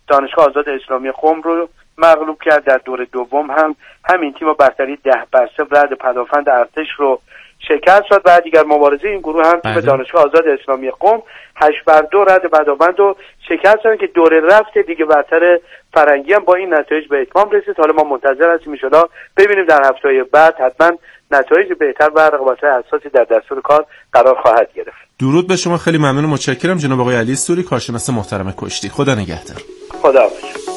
دانشگاه آزاد اسلامی قم رو مغلوب کرد. در دور دوم هم همین تیم با برتری 10-0 رد پدافند ارتش رو شکست داد و دیگر مبارزه این گروه هم تیم دانشگاه آزاد اسلامی قم 8-2 رد پدافند رو شکست داد که دور رفت دیگه برتر فرنگی هم با این نتایج به اتمام رسید. حالا ما منتظر هستیم ان شاءالله ببینیم در هفته‌های بعد حتما نتایج بهتر و رقابت‌های اساسی در دستور کار قرار خواهد گرفت. درود به شما، خیلی ممنون و متشکرم جناب آقای علی سوری، کارشناس محترم کشتی. خدا نگهدار. خدا حافظ.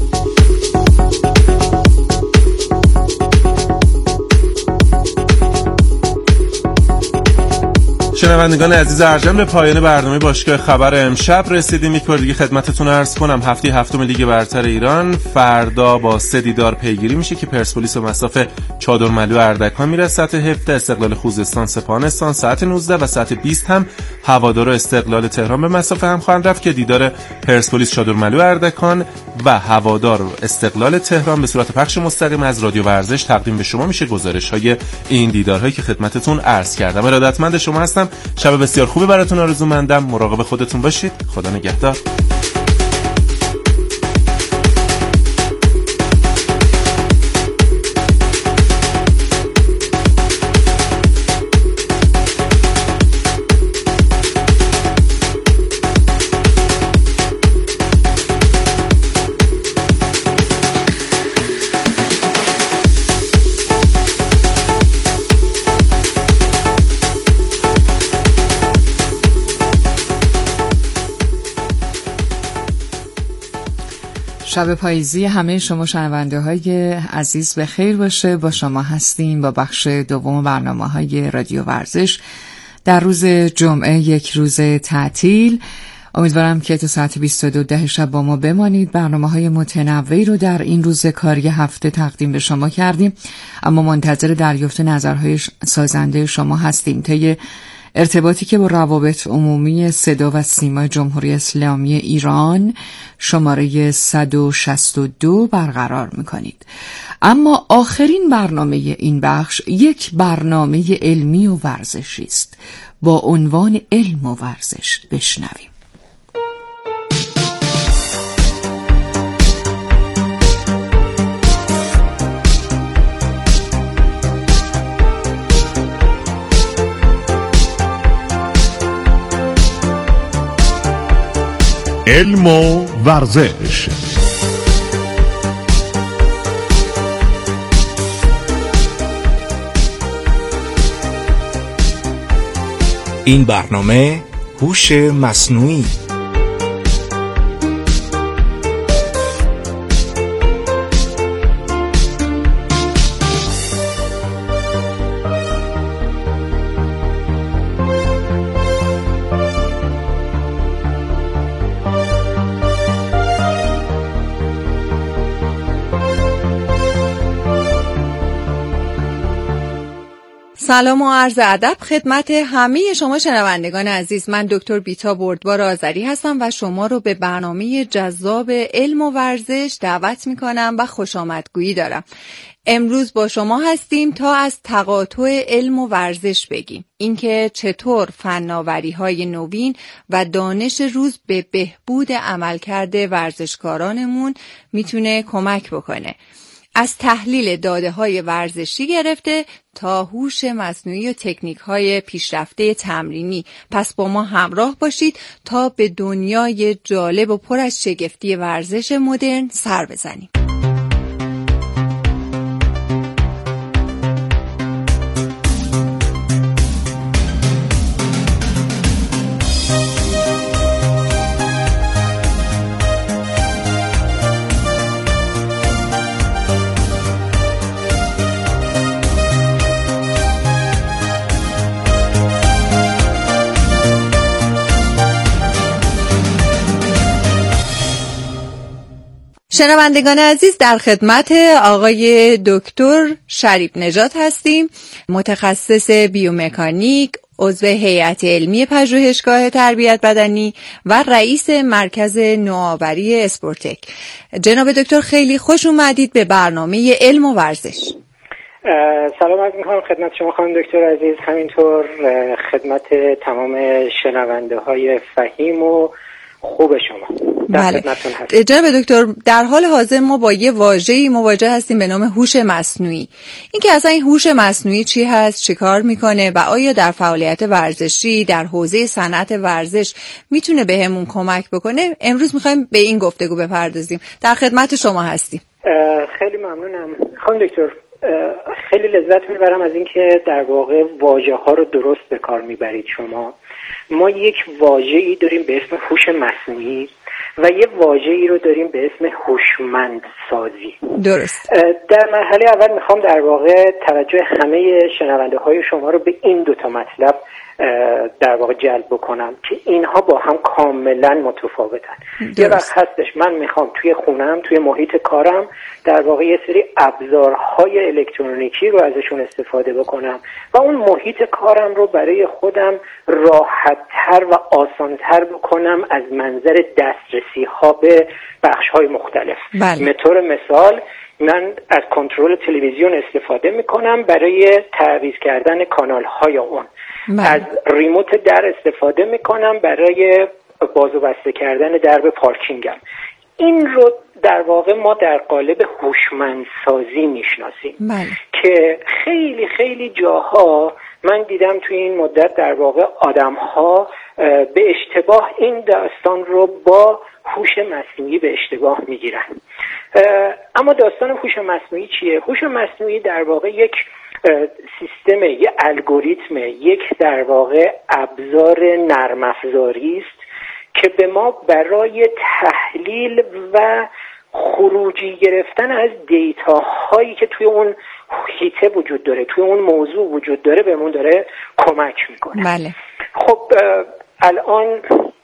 شنوندگان عزیز ارجمند، به پایان برنامه باشگاه خبر امشب رسیدیم. یک بار دیگه خدمتتون عرض کنم هفته هفتم لیگ برتر ایران فردا با 3 دیدار پیگیری میشه که پرسپولیس به مصاف چادرملو اردکان میره، ساعت 17 استقلال خوزستان سپاهانستان، ساعت 19 و ساعت 20 هم هوادار استقلال تهران به مصاف هم خواهند رفت که دیدار پرسپولیس چادرملو اردکان و هوادار استقلال تهران به صورت پخش مستقیم از رادیو ورزش تقدیم به شما میشه. گزارش‌های این دیدارهایی که خدمتتون عرض کردم. ارادتمند شما هستم. شب بسیار خوبی براتون آرزومندم. مراقب خودتون باشید. خدا نگهدار. شب پاییزی همه شما شنونده های عزیز به خیر باشه. با شما هستیم با بخش دوم برنامه های رادیو ورزش در روز جمعه، یک روز تعطیل. امیدوارم که تا ساعت 22 شب با ما بمانید. برنامه های متنوعی رو در این روز کاری هفته تقدیم به شما کردیم، اما منتظر دریافت نظرهای سازنده شما هستیم طی ارتباطی که با روابط عمومی صدا و سیما جمهوری اسلامی ایران شماره 162 برقرار می‌کنید. اما آخرین برنامه این بخش یک برنامه علمی و ورزشی است با عنوان علم و ورزش. بشنویم. علم و ورزش. این برنامه هوش مصنوعی. سلام و عرض ادب خدمت همه شما شنوندگان عزیز. من دکتر بیتا بردبار آذری هستم و شما رو به برنامه جذاب علم و ورزش دعوت میکنم و خوش آمدگویی دارم. امروز با شما هستیم تا از تقاطع علم و ورزش بگیم، اینکه چطور فناوری‌های نوین و دانش روز به بهبود عملکرد ورزشکارانمون میتونه کمک بکنه. از تحلیل داده‌های ورزشی گرفته تا هوش مصنوعی و تکنیک‌های پیشرفته تمرینی. پس با ما همراه باشید تا به دنیای جالب و پر از شگفتی ورزش مدرن سر بزنیم. شنوندگان عزیز، در خدمت آقای دکتر شریف نژاد هستیم، متخصص بیومکانیک، عضو هیئت علمی پژوهشگاه تربیت بدنی و رئیس مرکز نوآوری اسپورتک. جناب دکتر خیلی خوش اومدید به برنامه علم و ورزش. سلام عرض می‌کنم خدمت شما خانم دکتر عزیز، همینطور خدمت تمام شنونده های فهیم و خوب شما. بله. جناب دکتر، در حال حاضر ما با یه واژه‌ای مواجه هستیم به نام هوش مصنوعی. این که اصلا این هوش مصنوعی چی هست، چی کار میکنه و آیا در فعالیت ورزشی در حوزه صنعت ورزش میتونه بهمون کمک بکنه؟ امروز میخوایم به این گفتگو بپردازیم. در خدمت شما هستیم. خیلی ممنونم خانم دکتر. خیلی لذت میبرم از اینکه در واقع واژه ها رو درست به کار میبرید شما. ما یک واژه‌ای داریم به اسم هوش مصنوعی و یه واژه‌ای رو داریم به اسم هوشمندسازی. درست. در مرحله اول میخوام در واقع توجه همه شنونده های شما رو به این دوتا مطلب در واقع جلب بکنم که اینها با هم کاملا متفاوتن. یه وقت هستش من میخوام توی خونم، توی محیط کارم در واقع یه سری ابزارهای الکترونیکی رو ازشون استفاده بکنم و اون محیط کارم رو برای خودم راحت‌تر و آسان‌تر بکنم از منظر دسترسی ها به بخش‌های مختلف. به طور مثال من از کنترل تلویزیون استفاده میکنم برای تعویض کردن کانال‌های اون. از ریموت در استفاده میکنم برای باز و بسته کردن درب پارکینگم. این رو در واقع ما در قالب هوشمندسازی میشناسیم که خیلی خیلی جاها من دیدم توی این مدت در واقع آدم‌ها به اشتباه این داستان رو با هوش مصنوعی به اشتباه میگیرن. اما داستان هوش مصنوعی چیه؟ هوش مصنوعی در واقع یک سیستم، یک الگوریتم، یک در واقع ابزار نرم افزاری است که به ما برای تحلیل و خروجی گرفتن از دیتاهایی که توی اون هیته وجود داره، توی اون موضوع وجود داره، بهمون داره کمک میکنه. بله. خب الان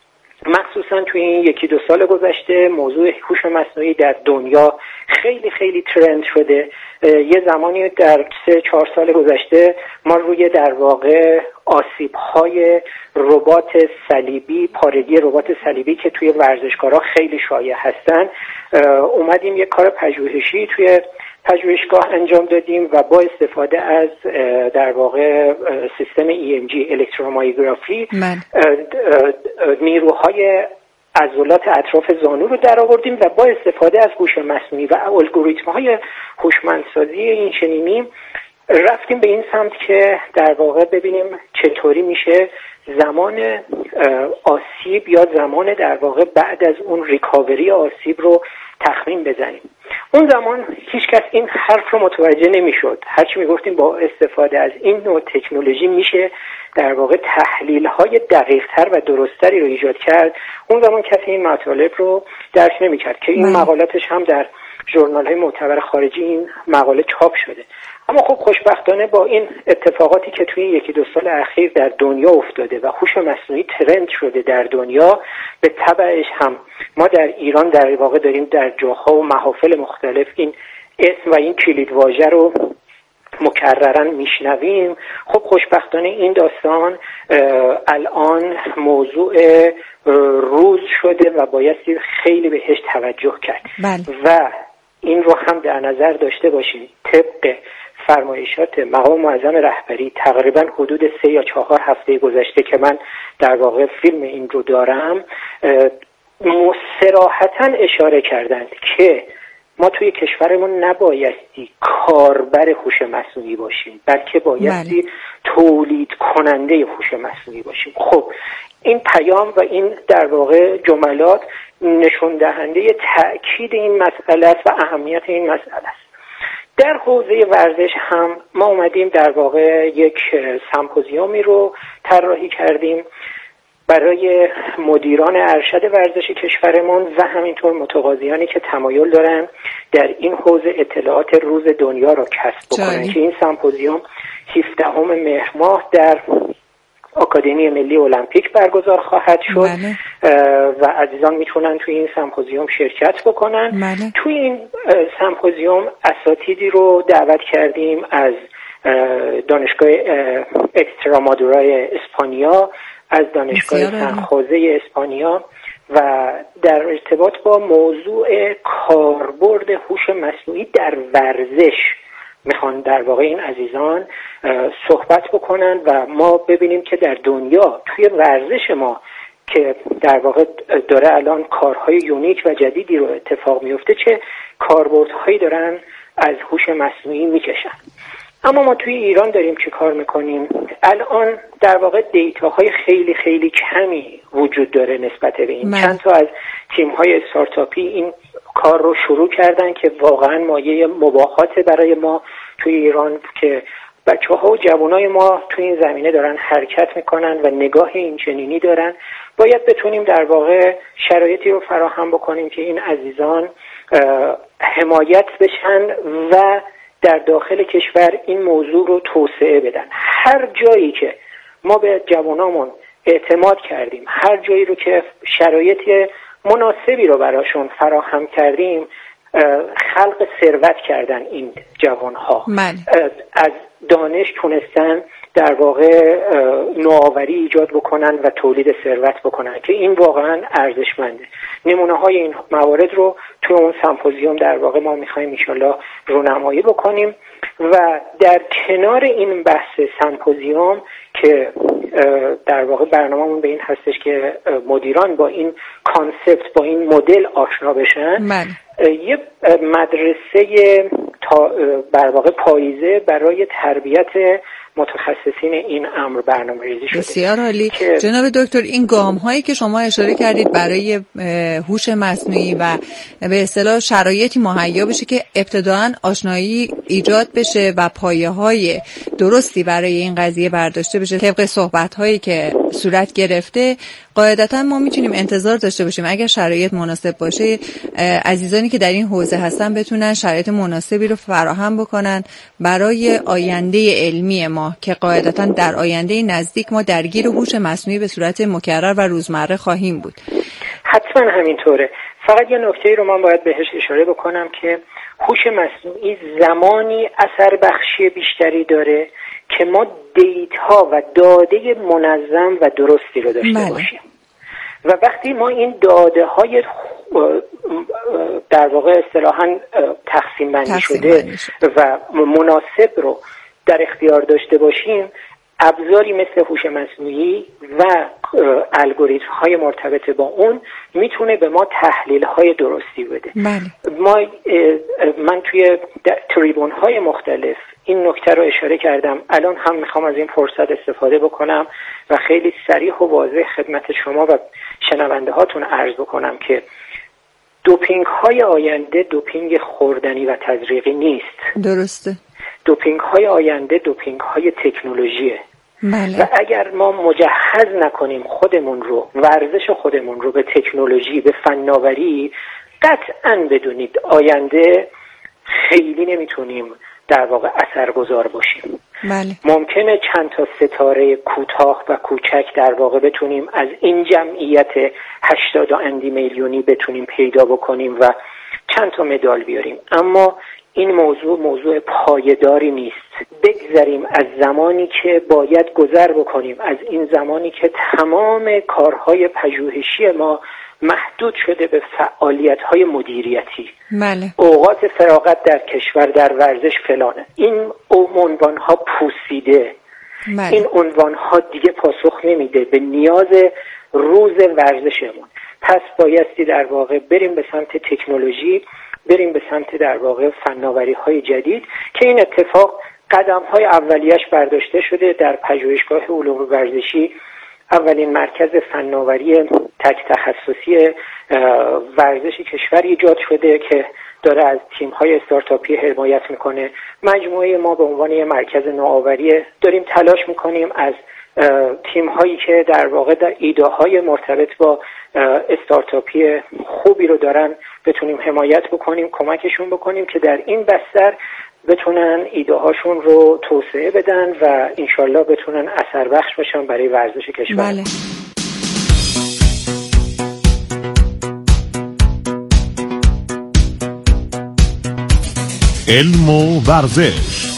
مخصوصا توی این 1-2 سال گذشته موضوع هوش مصنوعی در دنیا خیلی خیلی ترند شده. یه زمانی در 3-4 سال گذشته ما روی در واقع آسیب‌های ربات صلیبی، پارگی ربات صلیبی که توی ورزشکارها خیلی شایع هستن، اومدیم یه کار پژوهشی توی پژوهشگاه انجام دادیم و با استفاده از در واقع سیستم EMG الکترومایوگرافی نیروهای عضلات اطراف زانو رو در آوردیم و با استفاده از هوش مصنوعی و الگوریتم‌های هوشمندسازی این چنینی رفتیم به این سمت که در واقع ببینیم چطوری میشه زمان آسیب یا زمان در واقع بعد از اون ریکاوری آسیب رو تخمین بزنیم. اون زمان هیچ کس این حرف رو متوجه نمیشد. هرچی میگفتیم با استفاده از این نوع تکنولوژی میشه در واقع تحلیل‌های دقیق‌تر و درستری رو ایجاد کرد. اون زمان کسی این مطالب رو درک نمی‌کرد که این مقالاتش هم در ژورنال‌های معتبر خارجی این مقاله چاپ شده. اما خب خوشبختانه با این اتفاقاتی که توی 1-2 سال اخیر در دنیا افتاده و هوش مصنوعی ترند شده در دنیا، به تبعش هم ما در ایران در واقع داریم در جاها و محافل مختلف این اسم و این کلیدواژه رو مکررن میشنویم. خب خوشبختانه این داستان الان موضوع روز شده و بایستی خیلی بهش توجه کرد. و این رو هم در نظر داشته باشید طبق فرمایشات مقام معظم رهبری تقریبا حدود 3 یا 4 هفته گذشته که من در واقع فیلم این رو دارم، صراحتاً اشاره کردند که ما توی کشورمون نبایستی کاربر هوش مصنوعی باشیم، بلکه بایستی تولید کننده هوش مصنوعی باشیم. خب این پیام و این در واقع جملات نشون دهنده تأکید این مسئله است و اهمیت این مسئله است. در حوزه ورزش هم ما اومدیم در واقع یک سمپوزیومی رو طراحی کردیم برای مدیران ارشد ورزش کشورمون و همینطور متقاضیانی که تمایل دارن در این حوزه اطلاعات روز دنیا رو کسب بکنن که این سمپوزیوم 17 مهر ماه در آکادمی ملی المپیک برگزار خواهد شد و عزیزان میتونن توی این سمپوزیوم شرکت بکنن. توی این سمپوزیوم اساتیدی رو دعوت کردیم از دانشگاه اکسترامادورای اسپانیا، از دانشگاه سنخوزه اسپانیا و در ارتباط با موضوع کاربرد هوش مصنوعی در ورزش میخوان در واقع این عزیزان صحبت بکنن و ما ببینیم که در دنیا توی ورزش ما که در واقع داره الان کارهای یونیک و جدیدی رو اتفاق میفته، چه کاربردهایی دارن از هوش مصنوعی میکشن. اما ما توی ایران داریم چه کار میکنیم؟ الان در واقع دیتاهای خیلی خیلی کمی وجود داره نسبت به این. چند تا از تیم‌های استارتاپی این کار رو شروع کردن که واقعا مایه مباهات برای ما توی ایران که بچه‌ها و جوانای ما توی این زمینه دارن حرکت میکنن و نگاه این چنینی دارن. باید بتونیم در واقع شرایطی رو فراهم بکنیم که این عزیزان حمایت بشن و در داخل کشور این موضوع رو توسعه بدن. هر جایی که ما به جوانامون اعتماد کردیم، هر جایی رو که شرایط مناسبی رو براشون فراهم کردیم، خلق ثروت کردن این جوانها. از دانش تونستن در واقع نوآوری ایجاد بکنن و تولید ثروت بکنن که این واقعا ارزشمنده. نمونه های این موارد رو توی اون سمپوزیوم در واقع ما میخوایم انشالله رونمایی بکنیم و در کنار این بحث سمپوزیوم که در واقع برنامه‌مون به این هستش که مدیران با این کانسپت، با این مدل آشنا بشن، یه مدرسه در واقع پاییزه برای تربیت متخصصین این امر برنامه‌ریزی شده. بسیار عالی. جناب دکتر، این گام‌هایی که شما اشاره کردید برای هوش مصنوعی و به اصطلاح شرایطی مهیا بشه که ابتداً آشنایی ایجاد بشه و پایه‌های درستی برای این قضیه برداشته بشه طبق صحبت‌هایی که صورت گرفته، قاعدتاً ما میتونیم انتظار داشته باشیم اگر شرایط مناسب باشه عزیزانی که در این حوزه هستن بتونن شرایط مناسبی رو فراهم بکنن برای آینده علمی ما که قاعدتاً در آینده نزدیک ما درگیر هوش مصنوعی به صورت مکرر و روزمره خواهیم بود. حتما همینطوره. فقط یه نکته‌ای رو من باید بهش اشاره بکنم که هوش مصنوعی زمانی اثر بخشی بیشتری داره که ما دیتا و داده منظم و درستی رو داشته باشیم و وقتی ما این داده های در واقع اصطلاحاً تقسیم بندی شده و مناسب رو در اختیار داشته باشیم، ابزاری مثل هوش مصنوعی و الگوریتم های مرتبط با اون میتونه به ما تحلیل های درستی بده. من توی تریبون های مختلف این نکته رو اشاره کردم. الان هم میخوام از این فرصت استفاده بکنم و خیلی صریح و واضح خدمت شما و شنونده هاتون عرض بکنم که دوپینگ های آینده دوپینگ خوردنی و تزریقی نیست. درسته. دوپینگ های آینده دوپینگ های تکنولوژیه. و اگر ما مجهز نکنیم خودمون رو، ورزش خودمون رو به تکنولوژی، به فناوری، قطعاً بدونید آینده خیلی نمیتونیم در واقع اثرگذار باشیم. ممکنه چند تا ستاره کوتاه و کوچک در واقع بتونیم از این جمعیت 80 میلیونی بتونیم پیدا بکنیم و چند تا مدال بیاریم، اما این موضوع پایداری نیست. بگذریم از زمانی که باید گذر بکنیم، از این زمانی که تمام کارهای پژوهشی ما محدود شده به فعالیت‌های مدیریتی. اوقات فراغت در کشور در ورزش فلانه. این عنوان‌ها پوسیده. این عنوان‌ها دیگه پاسخ نمیده به نیاز روز ورزشمون. پس بایستی در واقع بریم به سمت تکنولوژی، بریم به سمت در واقع فناوری‌های جدید که این اتفاق قدم‌های اولیه‌اش برداشته شده. در پژوهشگاه علوم ورزشی اولین مرکز فناوری تک تخصصی ورزش کشور ایجاد شده که داره از تیم‌های استارتاپی حمایت میکنه. مجموعه ما به عنوان یک مرکز نوآوری داریم تلاش میکنیم از تیم‌هایی که در واقع در ایده‌های مرتبط با استارتاپی خوبی رو دارن بتونیم حمایت بکنیم، کمکشون بکنیم که در این بستر بتونن ایده هاشون رو توسعه بدن و انشالله بتونن اثر بخش باشن برای ورزش کشور. علم و ورزش.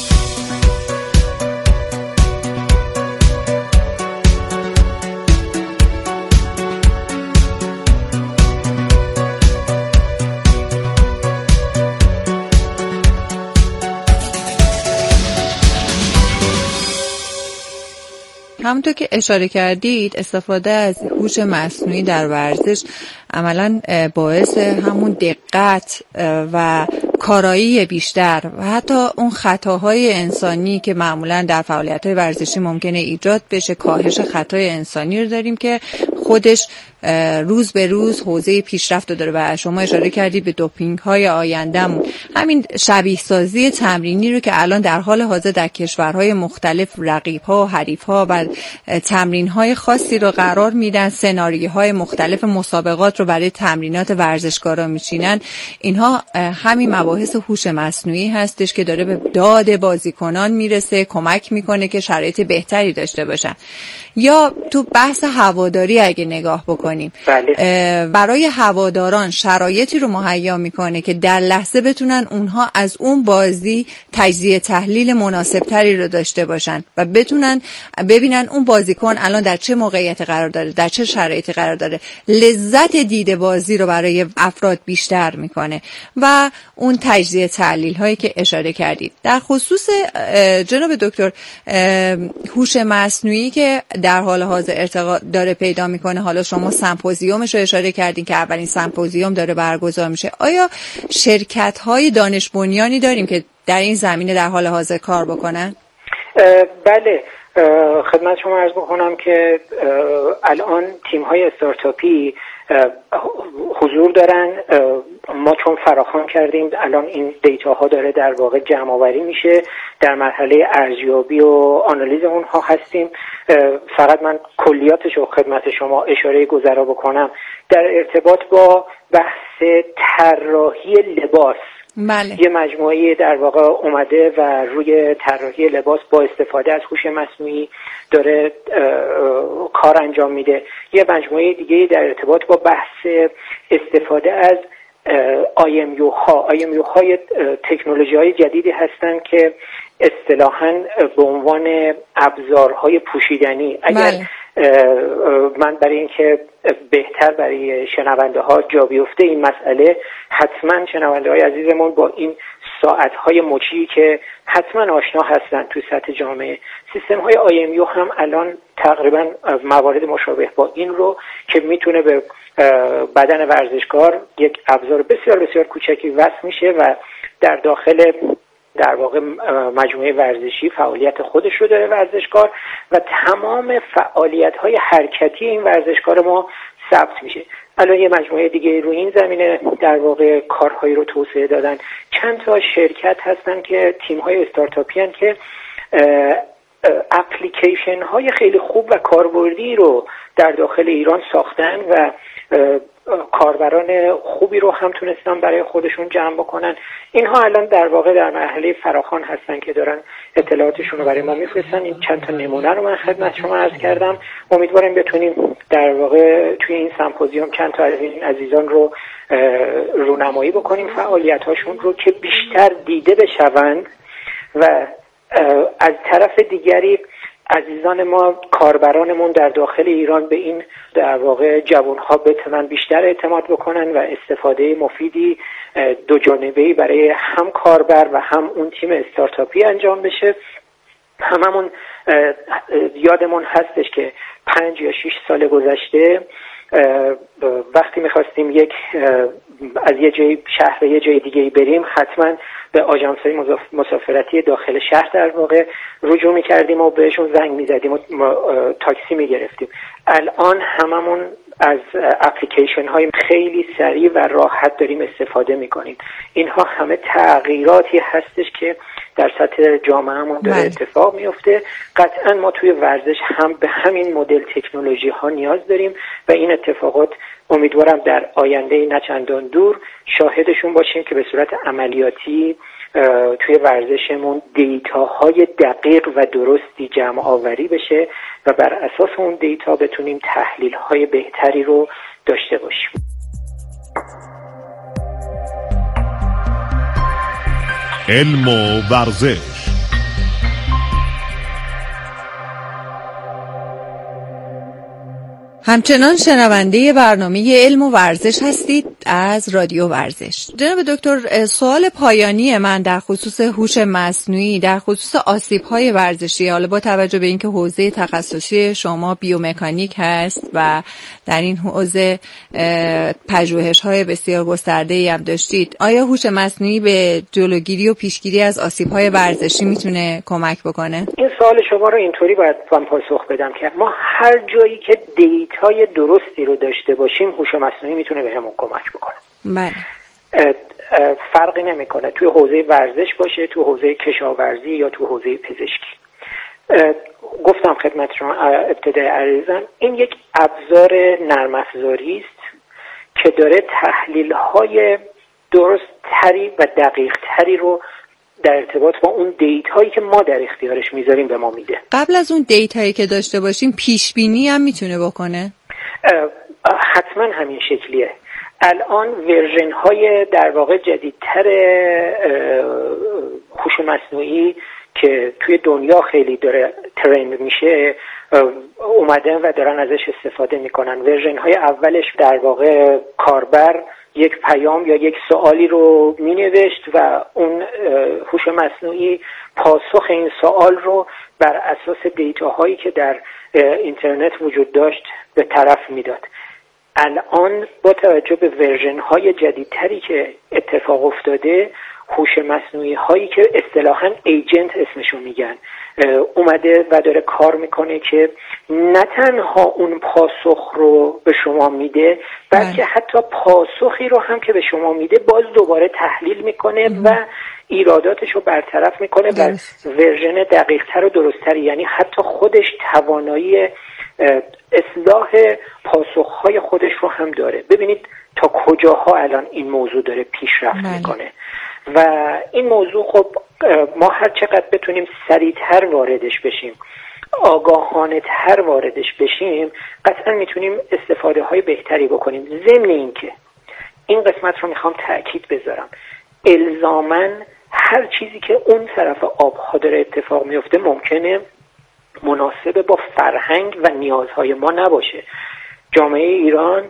همونطور که اشاره کردید استفاده از هوش مصنوعی در ورزش عملاً باعث همون دقت و کارایی بیشتر و حتی اون خطاهای انسانی که معمولاً در فعالیت‌های ورزشی ممکنه ایجاد بشه، کاهش خطای انسانی رو داریم که خودش روز به روز حوزه پیشرفت داره. و شما اشاره کردید به دوپینگ‌های آینده‌مون، همین شبیه سازی تمرینی رو که الان در حال حاضر در کشورهای مختلف رقیب‌ها و حریف‌ها و تمرین‌های خاصی رو قرار میدن، سناریوهای مختلف مسابقات رو برای تمرینات ورزشکارا میچینن. اینها همین مباحث هوش مصنوعی هستش که داره به داد بازیکنان میرسه، کمک میکنه که شرایط بهتری داشته باشن. یا تو بحث هواداری اگه نگاه بکنیم، برای هواداران شرایطی رو مهیا میکنه که در لحظه بتونن اونها از اون بازی تجزیه تحلیل مناسب تری رو داشته باشن و بتونن ببینن اون بازیکن الان در چه موقعیت قرار داره، در چه شرایطی قرار داره. لذت دید بازی رو برای افراد بیشتر میکنه و اون تجزیه تحلیل هایی که اشاره کردید. در خصوص جناب دکتر هوش مصنوعی که در حال حاضر ارتقا داره پیدا میکنه، حالا شما سمپوزیومش رو اشاره کردین که اولین سمپوزیوم داره برگزار میشه، آیا شرکت های دانش بنیانی داریم که در این زمینه در حال حاضر کار بکنن؟ بله، خدمت شما عرض بکنم که الان تیم های استارتاپی حضور دارن. ما چون فراخوان کردیم الان این دیتا ها داره در واقع جمع آوری میشه، در مرحله ارزیابی و آنالیز اونها هستیم. فقط من کلیاتش رو خدمت شما اشاره گذرا بکنم. در ارتباط با بحث طراحی لباس، بله. یه مجموعه در واقع اومده و روی طراحی لباس با استفاده از هوش مصنوعی داره کار انجام میده. یه مجموعه دیگه در ارتباط با بحث استفاده از IMU های تکنولوژی های جدیدی هستن که اصطلاحاً به عنوان ابزارهای پوشیدنی. اگر من برای اینکه بهتر برای شنونده ها جا بیفته این مسئله، حتما شنونده های عزیزمون با این ساعت های مچی که حتما آشنا هستن تو سطح جامعه، سیستم های IMU هم الان تقریبا موارد مشابه با این رو که میتونه به بدن ورزشکار یک ابزار بسیار بسیار کوچکی وصل میشه و در داخل در واقع مجموعه ورزشی فعالیت خودش رو داره ورزشکار و تمام فعالیت‌های حرکتی این ورزشکار ما ثبت میشه. الان یه مجموعه دیگه رو این زمینه در واقع کارهایی رو توسعه دادن. چند تا شرکت هستن که تیم‌های استارتاپی هستن که اپلیکیشن های خیلی خوب و کاربردی رو در داخل ایران ساختن و کاربران خوبی رو هم تونستن برای خودشون جمع بکنن. اینها الان در واقع در مرحله فراخوان هستن که دارن اطلاعاتشون رو برای ما میفرستن. این چند تا نمونه رو من خدمت شما عرض کردم. امیدوارم بتونیم در واقع توی این سمپوزیوم چند تا از این عزیزان رو رونمایی بکنیم، فعالیت هاشون رو که بیشتر دیده بشوند و از طرف دیگری عزیزان ما، کاربرانمون در داخل ایران به این در واقع جوانها بتونن بیشتر اعتماد بکنن و استفاده مفیدی دو جانبه‌ای برای هم کاربر و هم اون تیم استارتاپی انجام بشه. هممون یادمون هستش که 5 یا 6 سال گذشته وقتی میخواستیم از یه جای شهر به یه جای دیگه بریم، حتما به آژانس‌های مسافرتی داخل شهر در واقع رجوع می‌کردیم و بهشون زنگ می‌زدیم و تاکسی می‌گرفتیم. الان هممون از اپلیکیشن‌های خیلی سریع و راحت داریم استفاده می‌کنیم. اینها همه تغییراتی هستش که در سطح جامعهمون داره اتفاق میفته. قطعا ما توی ورزش هم به همین مدل تکنولوژی ها نیاز داریم و این اتفاقات امیدوارم در آینده نه چندان دور شاهدشون باشیم که به صورت عملیاتی توی ورزشمون دیتاهای دقیق و درستی جمع آوری بشه و بر اساس اون دیتا بتونیم تحلیل‌های بهتری رو داشته باشیم. علم و ورزش. همچنان شنونده برنامه علم و ورزش هستید از رادیو ورزش. جناب دکتر، سوال پایانی من در خصوص هوش مصنوعی، در خصوص آسیب‌های ورزشی، حالا با توجه به اینکه حوزه تخصصی شما بیومکانیک هست و در این حوزه پژوهش‌های بسیار گسترده‌ای هم داشتید، آیا هوش مصنوعی به جلوگیری و پیشگیری از آسیب‌های ورزشی میتونه کمک بکنه؟ این سوال شما رو اینطوری باید من پاسخ بدم که ما هر جایی که دیتای درستی رو داشته باشیم هوش مصنوعی میتونه بهمون کمک بکنه. بله. فرقی نمیکنه توی حوزه ورزش باشه، توی حوزه کشاورزی یا توی حوزه پزشکی. گفتم خدمتتون ابتدای عرضم این یک ابزار نرم افزاری است که داره تحلیل‌های درست‌تری و دقیق‌تری رو در ارتباط با اون دیتایی که ما در اختیارش میذاریم به ما میده. قبل از اون دیتایی که داشته باشیم پیش بینی هم میتونه بکنه؟ حتما همین شکلیه. الان ورژن های در واقع جدیدتر هوش مصنوعی که توی دنیا خیلی داره ترند میشه اومدن و دارن ازش استفاده میکنن. ورژن های اولش در واقع کاربر یک پیام یا یک سوالی رو مینوشت و اون هوش مصنوعی پاسخ این سوال رو بر اساس دیتاهایی که در اینترنت وجود داشت به طرف میداد. الان با توجه به ورژن های جدیدتری که اتفاق افتاده، هوش مصنوعی هایی که اصطلاحاً ایجنت اسمشو میگن اومده و داره کار میکنه که نه تنها اون پاسخ رو به شما میده بلکه حتی پاسخی رو هم که به شما میده باز دوباره تحلیل میکنه و ایراداتش رو برطرف میکنه و ورژن دقیق‌تر و درست‌تری، یعنی حتی خودش توانایی اصلاح پاسخهای خودش رو هم داره. ببینید تا کجاها الان این موضوع داره پیشرفت میکنه و این موضوع خب ما هر چقدر بتونیم سریعتر واردش بشیم، آگاهانه تر واردش بشیم، قطعا میتونیم استفاده های بهتری بکنیم. ضمن اینکه این قسمت رو میخوام تأکید بذارم، الزاماً هر چیزی که اون طرف آبها داره اتفاق میفته ممکنه مناسب با فرهنگ و نیازهای ما نباشه. جامعه ایران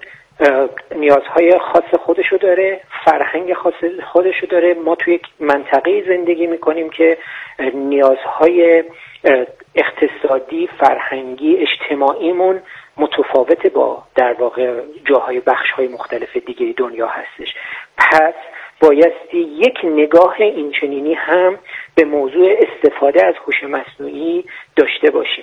نیازهای خاص خودشو داره، فرهنگ خاص خودشو داره. ما توی یک منطقه زندگی میکنیم که نیازهای اقتصادی، فرهنگی، اجتماعیمون متفاوت با در واقع جاهای بخش‌های مختلف دیگه دنیا هستش. پس بایستی یک نگاه اینچنینی هم به موضوع استفاده از هوش مصنوعی داشته باشیم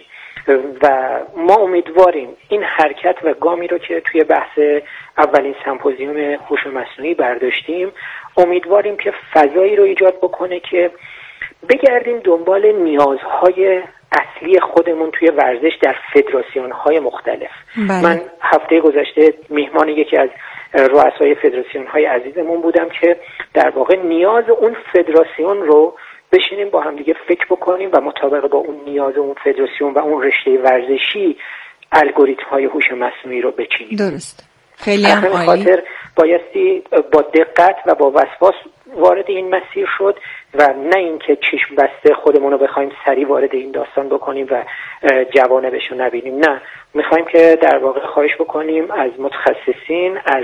و ما امیدواریم این حرکت و گامی رو که توی بحث اولین سمپوزیوم هوش مصنوعی برداشتیم، امیدواریم که فضایی رو ایجاد بکنه که بگردیم دنبال نیازهای اصلی خودمون توی ورزش در فدراسیون‌های مختلف. من هفته گذشته میهمان یکی از رؤسای فدراسیون‌های عزیزمون بودم که در واقع نیاز اون فدراسیون رو بشینیم با هم دیگه فکر بکنیم و مطابق با اون نیاز اون فدراسیون و اون رشته ورزشی الگوریتم‌های هوش مصنوعی رو بچینیم. درست. خیلی هم عالی. خاطر بایستی با دقت و با وسواس وارد این مسیر شد و نه اینکه چشم بسته خودمون رو بخوایم سریع وارد این داستان بکنیم و جوانبش رو نبینیم. نه، میخوایم که در واقع خواهش بکنیم از متخصصین، از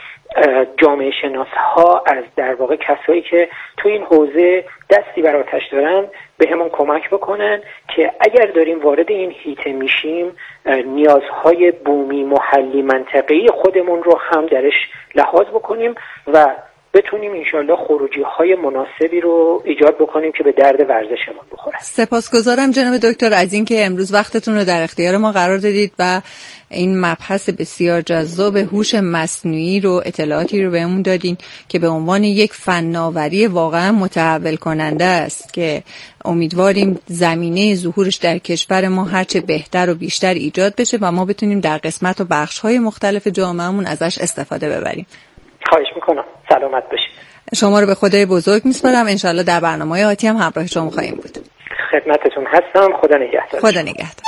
جامعه شناس‌ها، از در واقع کسایی که تو این حوزه دستی بر آتش دارن به همون کمک بکنن که اگر داریم وارد این هیته میشیم نیازهای بومی محلی منطقه‌ای خودمون رو هم درش لحاظ بکنیم و بتونیم انشالله خروجی‌های مناسبی رو ایجاد بکنیم که به درد ورزشمون بخوره. سپاسگزارم جناب دکتر از اینکه امروز وقتتون رو در اختیار ما قرار دادید و این مبحث بسیار جذاب هوش مصنوعی رو اطلاعاتی رو بهمون دادین که به عنوان یک فناوری واقعا متحول کننده است که امیدواریم زمینه ظهورش در کشور ما هرچه بهتر و بیشتر ایجاد بشه و ما بتونیم در قسمت و بخش‌های مختلف جامعهمون ازش استفاده ببریم. خواهش میکنم. سلامت باشید. شما رو به خدای بزرگ میسپارم. انشالله در برنامه‌های آتی هم همراه شما خواهیم بود. خدمتتون هستم. خدا نگهدار. خدا نگهدار.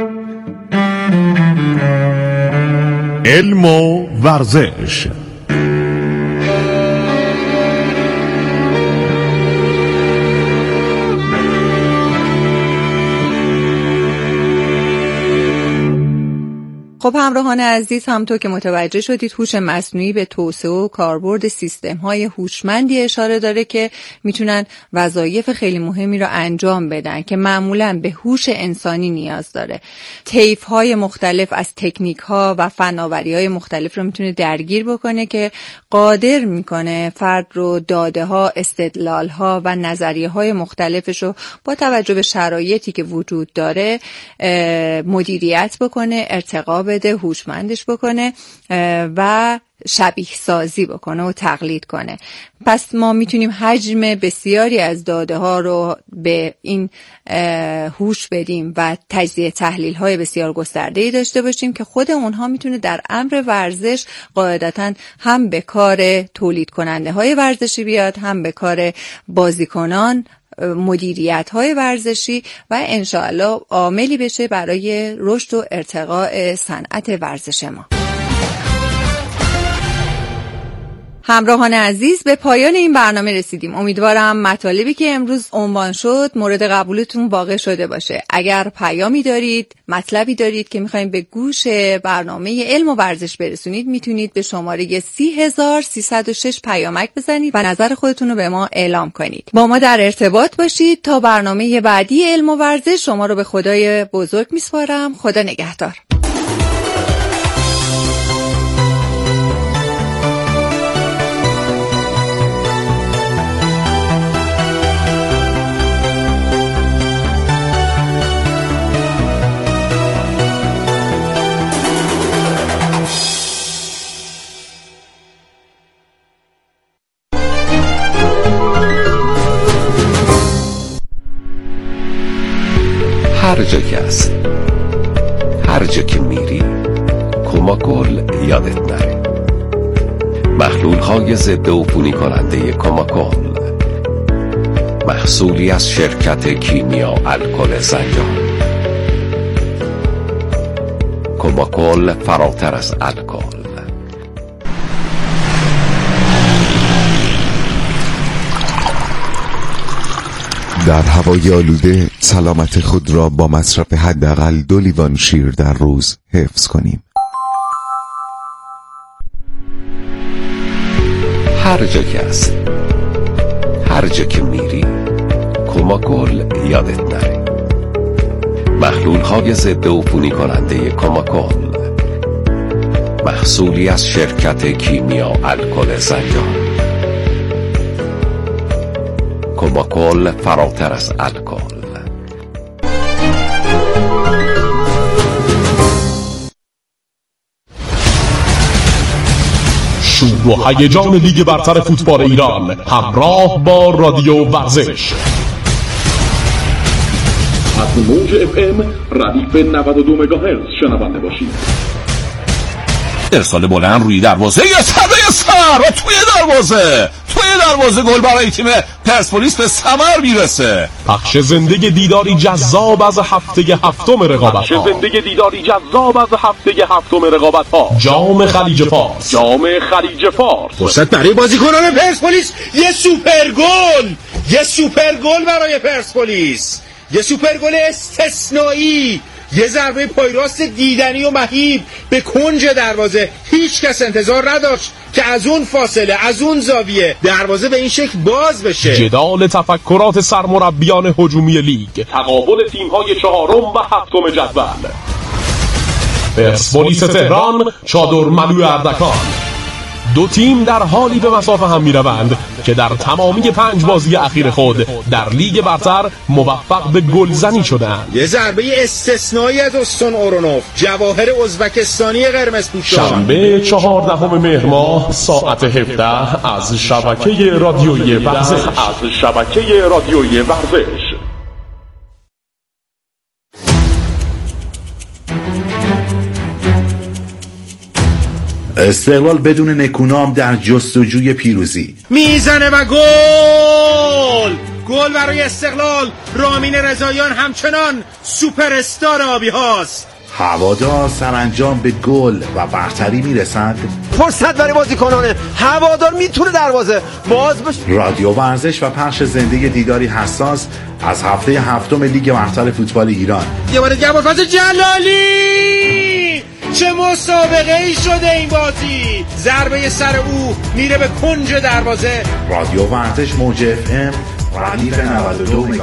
علم و ورزش. خب همراهان عزیز، همونطور که متوجه شدید هوش مصنوعی به توسعه و کاربرد سیستم‌های هوشمندی اشاره داره که میتونن وظایف خیلی مهمی رو انجام بدن که معمولاً به هوش انسانی نیاز داره. طیف‌های مختلف از تکنیک‌ها و فناوری‌های مختلف رو میتونه درگیر بکنه که قادر میکنه فرد رو داده‌ها، استدلال‌ها و نظریه‌های مختلفش رو با توجه به شرایطی که وجود داره مدیریت بکنه، ارتقا بده، هوشمندش بکنه و شبیه سازی بکنه و تقلید کنه. پس ما میتونیم حجم بسیاری از داده ها رو به این هوش بدیم و تجزیه تحلیل های بسیار گسترده‌ای داشته باشیم که خود اونها میتونه در امر ورزش قاعدتاً هم به کار تولید کننده های ورزشی بیاد، هم به کار بازیکنان، مدیریت های ورزشی و انشاءالله عاملی بشه برای رشد و ارتقاء صنعت ورزش ما. همراهان عزیز، به پایان این برنامه رسیدیم. امیدوارم مطالبی که امروز عنوان شد مورد قبولتون واقع شده باشه. اگر پیامی دارید، مطلبی دارید که میخوایم به گوش برنامه علم و ورزش برسونید، میتونید به شماره 30306 پیامک بزنید و نظر خودتون رو به ما اعلام کنید. با ما در ارتباط باشید. تا برنامه بعدی علم و ورزش شما رو به خدای بزرگ میسپارم. خدا نگهدار. هر جا که هست، هر جا که میری، کوماکول یادت نره. محلول های ضد عفونی کننده کوماکول، محصولی از شرکت کیمیا الکل زنجان. کوماکول فراتر از الکل. در هوای آلوده سلامت خود را با مصرف حداقل 2 لیوان شیر در روز حفظ کنیم. هر جا که هست، هر جا که میری، کوماکول یادت نره. محلول های ضد عفونی کننده کوماکول، محصولی از شرکت کیمیا الکل زنجان. کوماکول فراتر از الکل. شور و هیجان لیگ برتر فوتبال ایران همراه با رادیو ورزش. از موج FM ردیف 92 مگاهرتز شنونده باشید. ارسال بلند روی دروازه، یه سر و توی دروازه گل برای تیم پرسپولیس به ثمر میرسه. پخش زنده دیداری جذاب از هفته هفتم رقابت ها. جام خلیج فارس. فرصت برای بازیکنان پرسپولیس، یه سوپر گل برای پرسپولیس، یه سوپر گل استثنایی، یه ضربه پای راست دیدنی و مهیب به کنج دروازه. هیچ کس انتظار نداشت که از اون فاصله، از اون زاویه دروازه به این شکل باز بشه. جدال تفکرات سرمربیان هجومی لیگ، تقابل تیم‌های 4م و 7م جدول. پرسپولیس تهران، چادر ملو اردکان. دو تیم در حالی به مسافه هم میروند که در تمامی 5 بازی اخیر خود در لیگ برتر موفق به گلزنی شدند. یه ضربه استثنایی از استون اورونوف، جواهر ازبکستانی قرمزپوشان. شنبه 14 مهر ماه ساعت 17 از شبکه رادیویی ورزش. استقلال بدون نکونام در جستجوی پیروزی میزنه و گل برای استقلال. رامین رضاییان همچنان سوپر استار آبی هاست. هوادار سرانجام به گل و برتری میرسند. فرصت برای بازیکنان هوادار میتونه دروازه باز بشه. رادیو ورزش و پخش زنده دیداری حساس از هفته هفتم لیگ برتر فوتبال ایران. یه بار دیگه ابوالفضل جلالی چه مسابقه ای شده این بازی. ضربه سر او میره به کنج دروازه. رادیو ورزش موج FM ردیف 92 مگاهرتز.